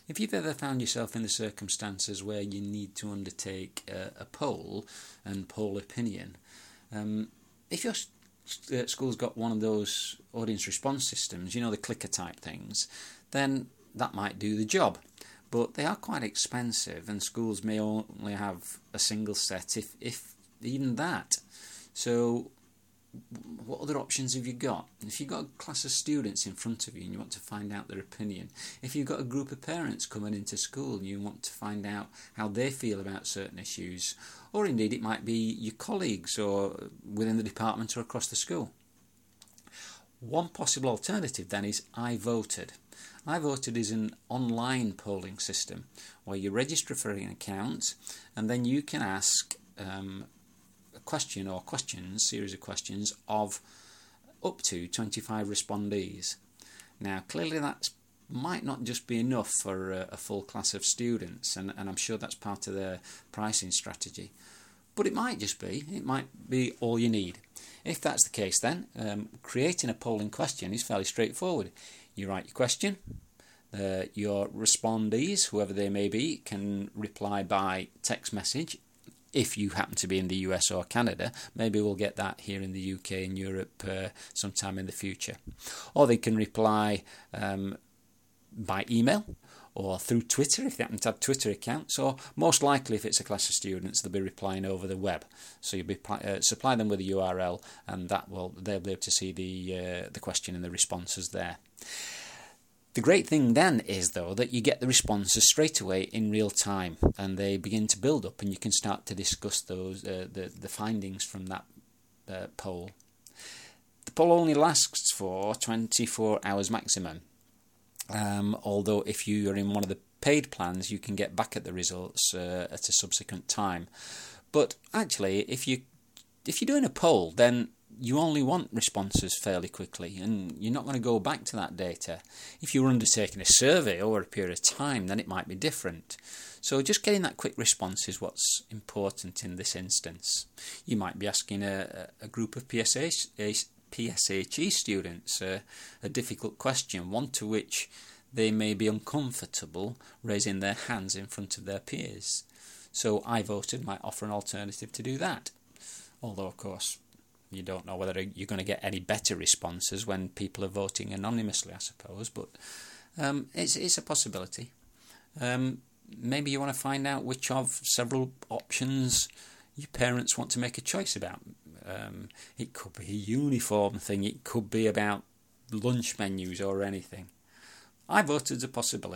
If you've ever found yourself in the circumstances where you need to undertake a poll and poll opinion, if your school's got one of those audience response systems, the clicker type things, then that might do the job. But they are quite expensive, and schools may only have a single set, if even that. So what other options have you got? If you've got a class of students in front of you and you want to find out their opinion, if you've got a group of parents coming into school and you want to find out how they feel about certain issues, or indeed it might be your colleagues or within the department or across the school. One possible alternative then is iVoted. iVoted is an online polling system where you register for an account and then you can ask series of questions of up to 25 respondees. Now, clearly that might not just be enough for a full class of students, and I'm sure that's part of their pricing strategy. But it might just be. It might be all you need. If that's the case, then creating a polling question is fairly straightforward. You write your question. Your respondees, whoever they may be, can reply by text message. If you happen to be in the US or Canada, maybe we'll get that here in the UK and Europe sometime in the future. Or they can reply by email or through Twitter if they happen to have Twitter accounts, or most likely if it's a class of students they'll be replying over the web. So you'll supply them with a URL, and they'll be able to see the question and the responses there. The great thing then is, though, that you get the responses straight away in real time, and they begin to build up, and you can start to discuss those the findings from that poll. The poll only lasts for 24 hours maximum, although if you are in one of the paid plans, you can get back at the results at a subsequent time. But actually, if you're doing a poll, then you only want responses fairly quickly, and you're not going to go back to that data. If you were undertaking a survey over a period of time, then it might be different. So just getting that quick response is what's important in this instance. You might be asking a group of PSHE students a difficult question, one to which they may be uncomfortable raising their hands in front of their peers. So iVoted might offer an alternative to do that. Although, of course, you don't know whether you're going to get any better responses when people are voting anonymously, I suppose, but it's a possibility. Maybe you want to find out which of several options your parents want to make a choice about. It could be a uniform thing, it could be about lunch menus or anything. iVoted's a possibility.